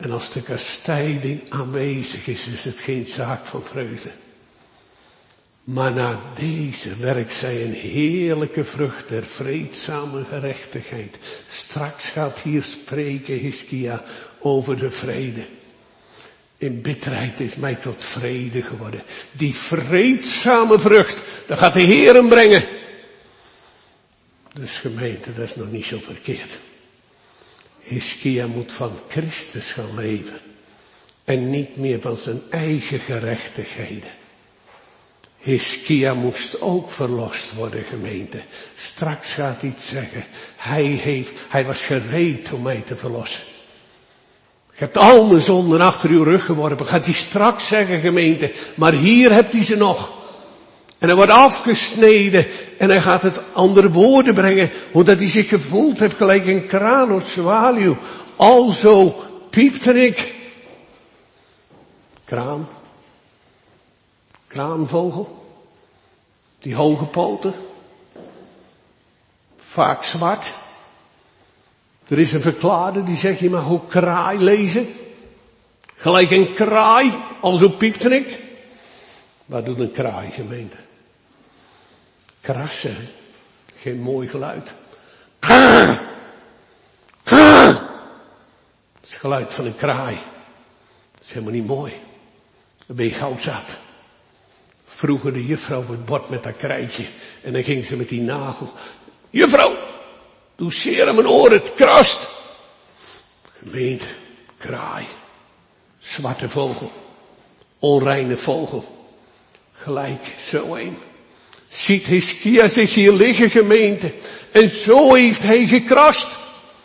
Speaker 1: En als de kastijding aanwezig is, is het geen zaak van vreugde. Maar na deze werkt zij een heerlijke vrucht der vreedzame gerechtigheid. Straks gaat hier spreken Hiskia over de vrede. In bitterheid is mij tot vrede geworden. Die vreedzame vrucht, dat gaat de Heer hem brengen. Dus gemeente, dat is nog niet zo verkeerd. Hiskia moet van Christus gaan leven. En niet meer van zijn eigen gerechtigheden. Hiskia moest ook verlost worden, gemeente. Straks gaat hij iets zeggen. Hij heeft, hij was gereed om mij te verlossen. Je hebt al mijn zonden achter uw rug geworpen. Gaat hij straks zeggen, gemeente. Maar hier hebt hij ze nog. En hij wordt afgesneden. En hij gaat het andere woorden brengen. Hoe dat hij zich gevoeld heeft gelijk een kraan of zwaluw. Alzo piepte ik. Kraan. Kraanvogel. Die hoge poten. Vaak zwart. Er is een verklaarder die zegt, je mag ook kraai lezen. Gelijk een kraai, al zo piepte ik. Wat doet een kraai, gemeente? Krassen, geen mooi geluid. Het is het geluid van een kraai. Dat is helemaal niet mooi. Dan ben je gauw zat. Vroeger de juffrouw het bord met dat krijtje. En dan ging ze met die nagel. Juffrouw, doe zeer aan mijn oren, het krast. Gemeente, kraai. Zwarte vogel. Onreine vogel. Gelijk, zo een. Ziet Hiskia zich hier liggen, gemeente. En zo heeft hij gekrast.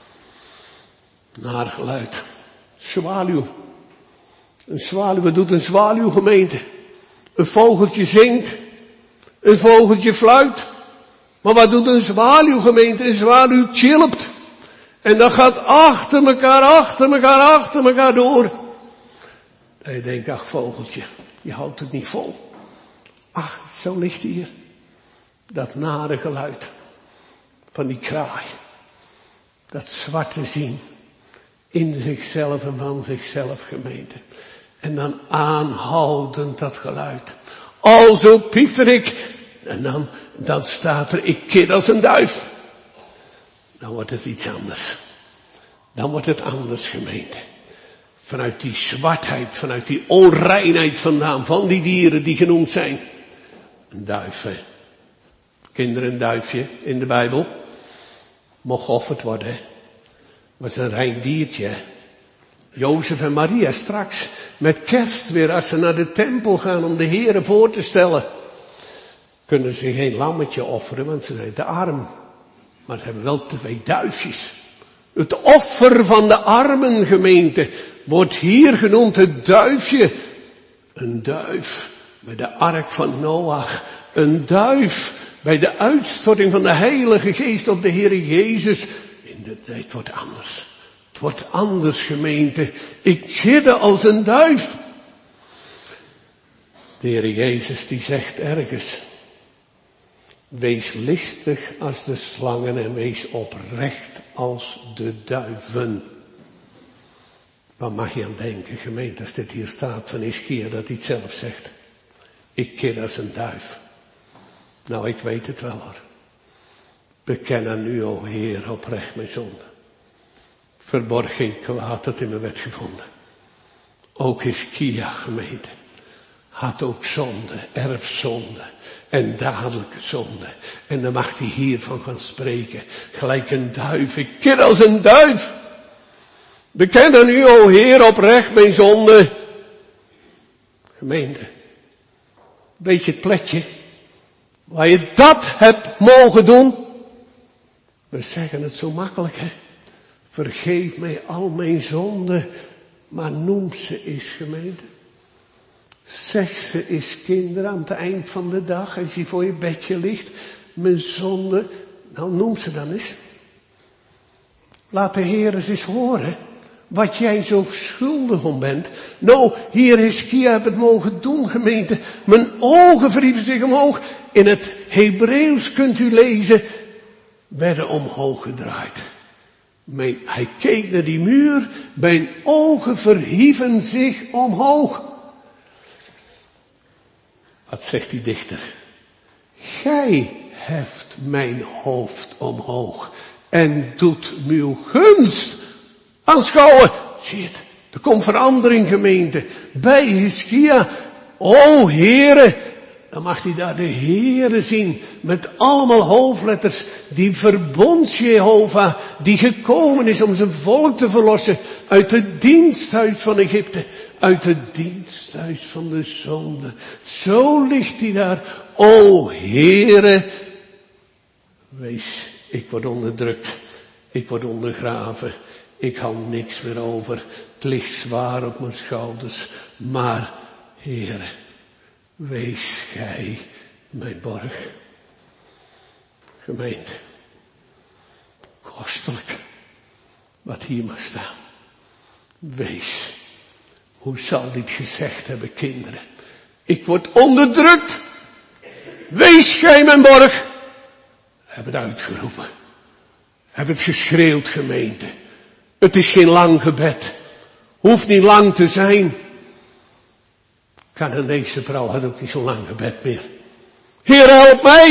Speaker 1: Naar geluid. Zwaluw. Een zwaluw, wat doet een zwaluw, gemeente? Een vogeltje zingt. Een vogeltje fluit. Maar wat doet een zwaluw, gemeente? Een zwaluw chilpt. En dat gaat achter elkaar, achter elkaar, achter elkaar door. En je denkt, ach vogeltje, je houdt het niet vol. Ach, zo ligt hij hier. Dat nare geluid van die kraai. Dat zwarte zien. In zichzelf en van zichzelf, gemeente. En dan aanhoudend dat geluid. Alzo piepte ik. En dan, dan staat er, ik kid als een duif. Dan wordt het iets anders. Dan wordt het anders, gemeente. Vanuit die zwartheid, vanuit die onreinheid vandaan, van die dieren die genoemd zijn. Een duif, hè. Kinderen, een duifje in de Bijbel. Mocht geofferd worden, hè. Was een rein diertje, hè. Jozef en Maria straks, met kerst weer, als ze naar de tempel gaan om de Heere voor te stellen. Kunnen ze geen lammetje offeren, want ze zijn te arm. Maar ze hebben wel twee duifjes. Het offer van de armen, gemeente, wordt hier genoemd het duifje. Een duif bij de ark van Noach. Een duif bij de uitstorting van de Heilige Geest op de Heere Jezus. In de tijd wordt anders. Het wordt anders, gemeente. Ik gidde als een duif. De Heere Jezus die zegt ergens. Wees listig als de slangen en wees oprecht als de duiven. Waar mag je aan denken, gemeente, als dit hier staat van Hiskia, dat hij het zelf zegt. Ik keer als een duif. Nou, ik weet het wel hoor. Beken aan u, o Heer, oprecht mijn zonde. Verborg geen kwaad dat in me werd gevonden. Ook Hiskia, gemeente, had ook zonde, erfzonde. En dadelijke zonde. En dan mag hij hiervan gaan spreken. Gelijk een duif. Ik keer als een duif. Beken aan u, o Heer, oprecht mijn zonde. Gemeente. Weet je het plekje waar je dat hebt mogen doen? We zeggen het zo makkelijk, hè. Vergeef mij al mijn zonden. Maar noem ze eens, gemeente. Zeg ze eens, kinderen, aan het eind van de dag, als je voor je bedje ligt, mijn zonde, nou noem ze dan eens. Laat de Heer eens eens horen, wat jij zo schuldig om bent. Nou, hier Hiskia heb het mogen doen, gemeente. Mijn ogen verhieven zich omhoog. In het Hebreeuws kunt u lezen, werden omhoog gedraaid. Mijn, hij keek naar die muur, mijn ogen verhieven zich omhoog. Wat zegt die dichter? Gij heft mijn hoofd omhoog en doet uw gunst aanschouwen. Zie het, er komt verandering, gemeente, bij Hiskia. O Heere, dan mag hij daar de Heere zien, met allemaal hoofdletters, die verbonds Jehovah, die gekomen is om zijn volk te verlossen uit het diensthuis van Egypte, uit het diensthuis van de zonde. Zo ligt hij daar. O Heere, wees, ik word onderdrukt, ik word ondergraven, ik hou niks meer over, het ligt zwaar op mijn schouders, maar Heere, wees gij mijn borg. Gemeente, kostelijk wat hier mag staan. Wees, hoe zal dit gezegd hebben, kinderen? Ik word onderdrukt. Wees gij mijn borg. Heb het uitgeroepen. Heb het geschreeuwd, gemeente. Het is geen lang gebed. Hoeft niet lang te zijn. Canaanese vrouw had ook niet zo'n lang gebed meer. Heer, help mij.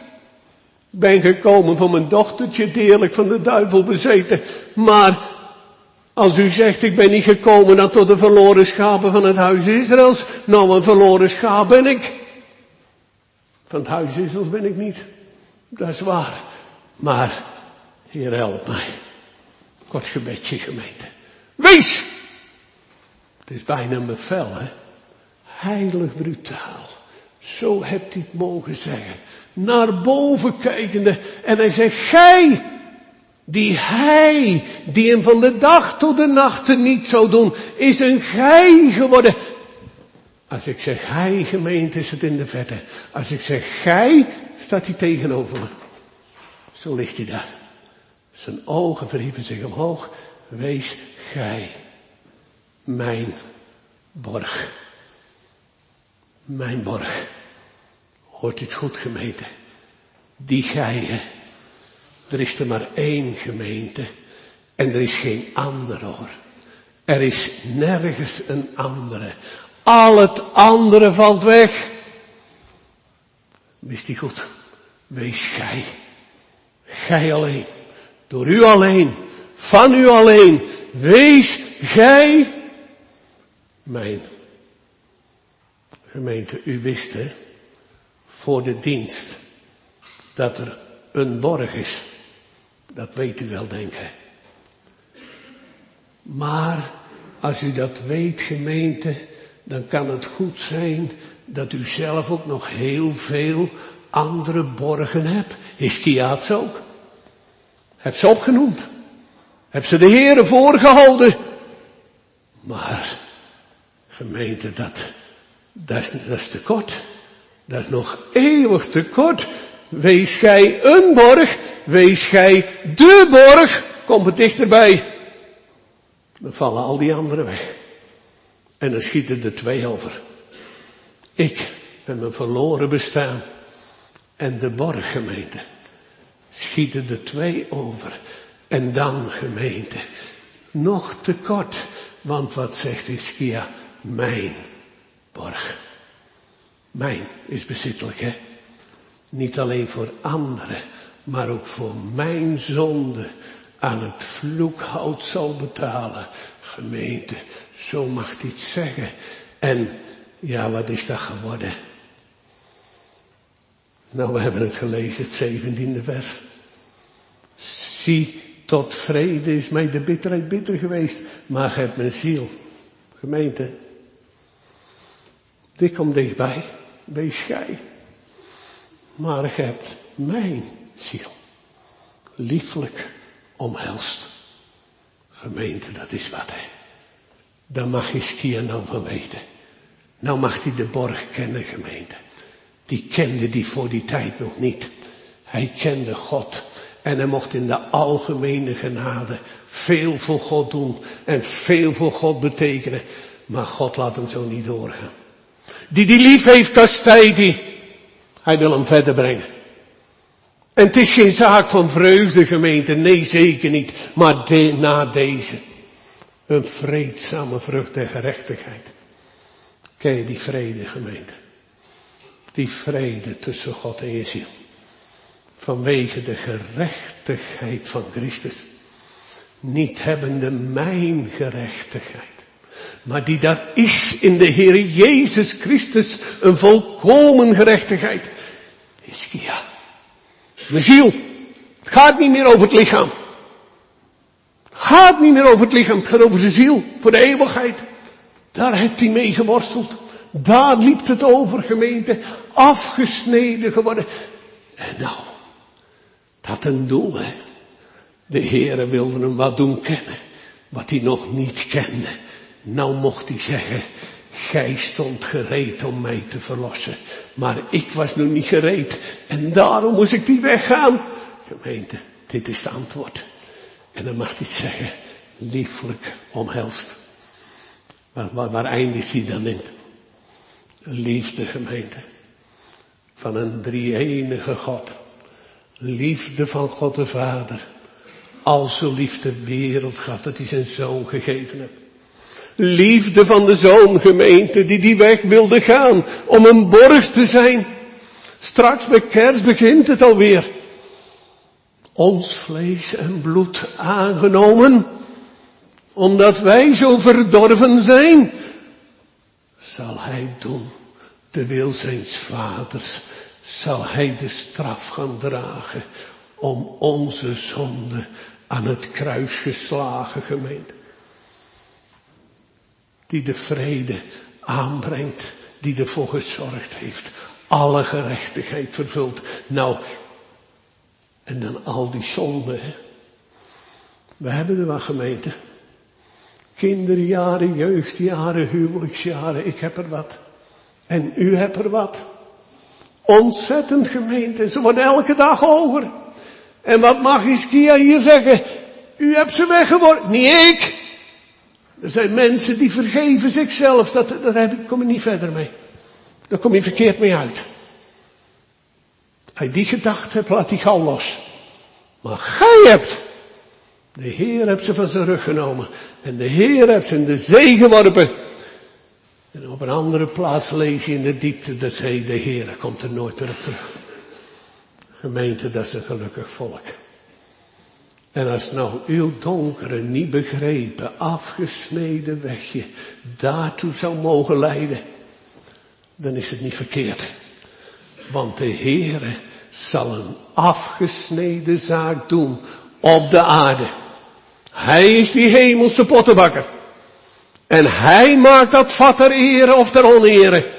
Speaker 1: Ik ben gekomen voor mijn dochtertje, deerlijk van de duivel bezeten. Maar als u zegt, ik ben niet gekomen dan tot de verloren schapen van het huis Israëls. Nou, een verloren schaap ben ik. Van het huis Israëls ben ik niet. Dat is waar. Maar, Heer, help mij. Kort gebedje, gemeente. Wees! Het is bijna een bevel, hè. Heilig brutaal. Zo hebt u het mogen zeggen. Naar boven kijkende. En hij zegt, gij, die hij, die hem van de dag tot de nacht niet zou doen, is een gij geworden. Als ik zeg hij, gemeente, is het in de verte. Als ik zeg gij, staat hij tegenover me. Zo ligt hij daar. Zijn ogen verhieven zich omhoog. Wees gij mijn borg. Mijn borg. Hoort u het goed, gemeente? Die gij, hè? Er is er maar één, gemeente. En er is geen andere, hoor. Er is nergens een andere. Al het andere valt weg. Wist die goed? Wees gij. Gij alleen. Door u alleen. Van u alleen. Wees gij mijn. Gemeente, u wist, hè, voor de dienst, dat er een borg is. Dat weet u wel, denk ik. Maar, als u dat weet, gemeente, dan kan het goed zijn dat u zelf ook nog heel veel andere borgen hebt. Hiskia had ze ook. Heb ze opgenoemd. Heb ze de Heere voorgehouden. Maar, gemeente, dat, dat is, dat is te kort. Dat is nog eeuwig te kort. Wees gij een borg. Wees gij de borg. Kom het dichterbij. Dan vallen al die anderen weg. En dan schieten er twee over. Ik met mijn verloren bestaan. En de borg, gemeente. Schieten er twee over. En dan, gemeente. Nog te kort. Want wat zegt Hiskia? Mijn borg. Mijn is bezittelijk, hè. Niet alleen voor anderen, maar ook voor mijn zonde aan het vloekhout zal betalen. Gemeente, zo mag hij het zeggen. En, ja, wat is dat geworden? Nou, we hebben het gelezen, het zeventiende vers. Zie, tot vrede is mij de bitterheid bitter geweest, maar gij hebt mijn ziel. Gemeente, dit komt dichtbij, wees gij. Maar gij hebt mijn ziel lieflijk omhelst. Gemeente, dat is wat, hè. Daar mag Hiskia nou van weten. Nou mag hij de borg kennen, gemeente. Die kende die voor die tijd nog niet. Hij kende God. En hij mocht in de algemene genade veel voor God doen. En veel voor God betekenen. Maar God laat hem zo niet doorgaan. Die die lief heeft, kastijdt hij. Hij wil hem verder brengen. En het is geen zaak van vreugde, gemeente. Nee, zeker niet. Maar de, na deze. Een vreedzame vrucht der gerechtigheid. Ken je die vrede, gemeente? Die vrede tussen God en je ziel. Vanwege de gerechtigheid van Christus. Niet hebbende mijn gerechtigheid. Maar die daar is in de Heer Jezus Christus. Een volkomen gerechtigheid. Hiskia. Mijn ziel. Het gaat niet meer over het lichaam. Het gaat niet meer over het lichaam. Het gaat over zijn ziel. Voor de eeuwigheid. Daar heeft hij mee geworsteld. Daar liep het over, gemeente. Afgesneden geworden. En nou. Dat had een doel, hè. De Heere wilde hem wat doen kennen. Wat hij nog niet kende. Nou mocht hij zeggen. Gij stond gereed om mij te verlossen. Maar ik was nog niet gereed. En daarom moest ik die weggaan. Gemeente, dit is het antwoord. En dan mag hij zeggen. Lieflijk omhelst. Maar waar, waar eindigt hij dan in? Liefde, gemeente. Van een drie-enige God. Liefde van God de Vader. Al zo lief de wereld gehad dat hij zijn zoon gegeven heeft. Liefde van de Zoon, gemeente, die die weg wilde gaan om een borg te zijn. Straks bij kerst begint het alweer. Ons vlees en bloed aangenomen, omdat wij zo verdorven zijn, zal hij doen de wil zijns vaders, zal hij de straf gaan dragen om onze zonde aan het kruis geslagen, gemeente. Die de vrede aanbrengt, die ervoor gezorgd heeft. Alle gerechtigheid vervult. Nou, en dan al die zonden, hè. We hebben er wat, gemeente. Kinderjaren, jeugdjaren, huwelijksjaren, ik heb er wat. En u hebt er wat. Ontzettend, gemeente, ze worden elke dag hoger. En wat mag Hiskia hier zeggen? U hebt ze weggeworpen, niet ik. Er zijn mensen die vergeven zichzelf. Dat, daar heb ik, kom je niet verder mee. Daar kom je verkeerd mee uit. Als je die gedacht hebt, laat die gauw los. Maar gij hebt. De Heer heeft ze van zijn rug genomen. En de Heer heeft ze in de zee geworpen. En op een andere plaats lees je in de diepte de zee. De Heer komt er nooit meer op terug. Gemeente, dat is een gelukkig volk. En als nou uw donkere, niet begrepen, afgesneden wegje daartoe zou mogen leiden, dan is het niet verkeerd. Want de Heere zal een afgesneden zaak doen op de aarde. Hij is die hemelse pottenbakker. En hij maakt dat vat ter ere of ter onere.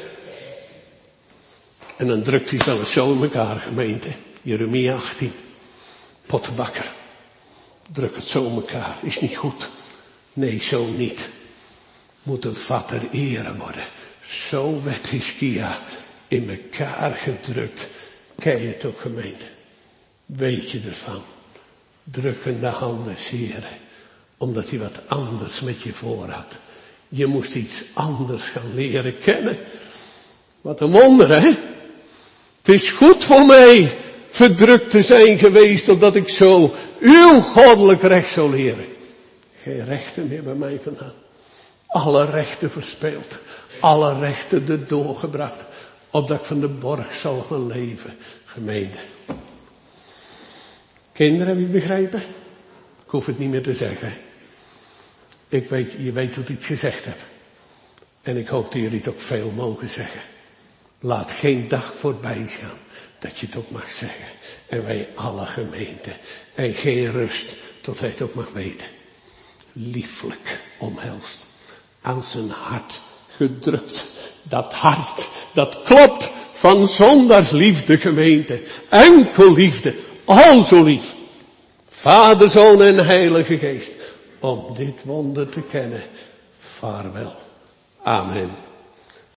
Speaker 1: En dan drukt hij zelfs zo in elkaar, gemeente. Jeremia achttien. Pottenbakker. Druk het zo in elkaar. Is niet goed. Nee, zo niet. Moet een vat ter ere worden. Zo werd Hiskia in elkaar gedrukt. Ken je het ook, gemeente? Weet je ervan? Drukkende handen, Heere. Omdat hij wat anders met je voor had. Je moest iets anders gaan leren kennen. Wat een wonder, hè? Het is goed voor mij verdrukt te zijn geweest, omdat ik zo uw goddelijk recht zou leren. Geen rechten meer bij mij vandaan. Alle rechten verspeeld. Alle rechten er doorgebracht. Opdat ik van de borg zal gaan leven. Gemeente. Kinderen, hebben jullie het begrepen? Ik hoef het niet meer te zeggen. Ik weet, je weet hoe ik het gezegd heb. En ik hoop dat jullie het ook veel mogen zeggen. Laat geen dag voorbij gaan dat je het ook mag zeggen. En wij alle gemeenten. En geen rust tot hij het ook mag weten. Lieflijk omhelst. Aan zijn hart gedrukt. Dat hart, dat klopt van zondaarsliefde, gemeente. Enkel liefde. Al zo lief. Vader, Zoon en Heilige Geest. Om dit wonder te kennen. Vaarwel. Amen.